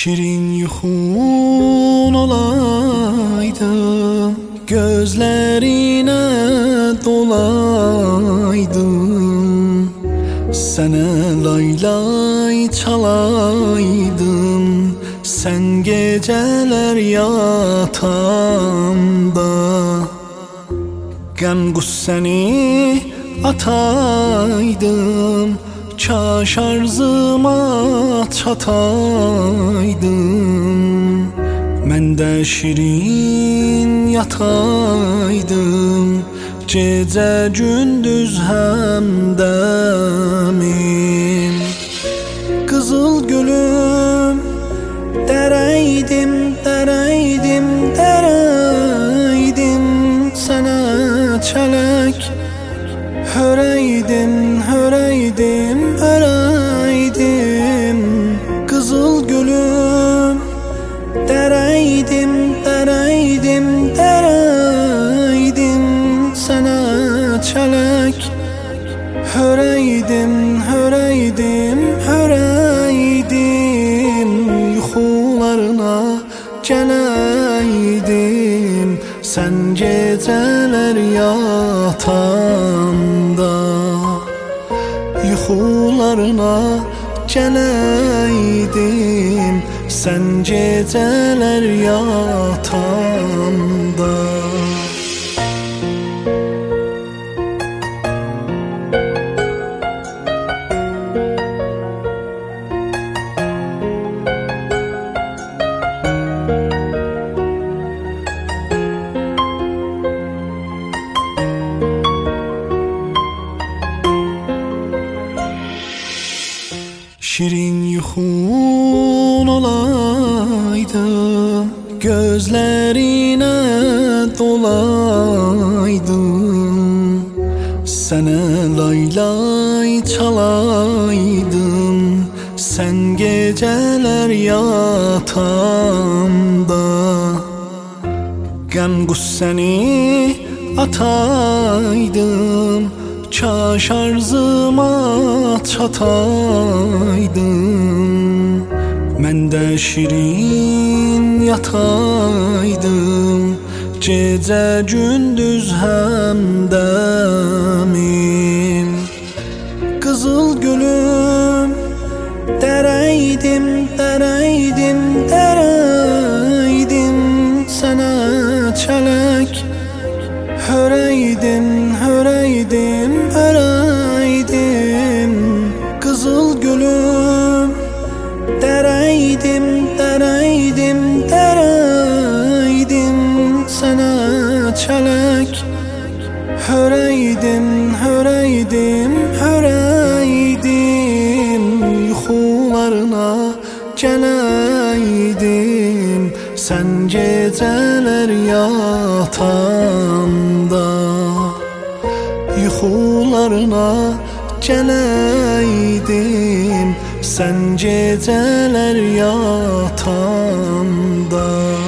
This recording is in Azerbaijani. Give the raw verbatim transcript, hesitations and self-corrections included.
Şirin yuxun olaydım, gözlerine dolaydım, sənə laylay çalaydım, sen geceler yatanda, qəm qüssəni ataydım, kaş arzıma çataydım, mən də şirin yataydım, gecə gündüz həmdəmin. Qızıl gülüm, dərəydim, dərəydim, dərəydim, sənə çələk hörəydim, hörəydim, hörəydim. Qızıl gülüm, dərəydim, dərəydim, dərəydim, sənə çələk hörəydim, hörəydim, hörəydim. Yuxularına gələydim, sən gecələr yatanda, yuxularına gələydim, sən gecələr yatanda. Şirin yuxun olaydım, gözlerine dolaydım, sənə laylay çalaydım, sen geceler yatanda, qəm qüssəni ataydım, kaş arzıma çataydım, mən də şirin yataydım, gecə gündüz həmdəmin. Qızıl gülüm, dərəydim, dərəydim, dərəydim, sənə çələk hörəydim, hörəydim, hörəydim. Qızıl gülüm, dərəydim, dərəydim, dərəydim, sənə çələk hörəydim, hörəydim, hörəydim. Yuxularına gələydim, sən gecələr yatanda, yuxularına gələydim, sən gecələr yatanda.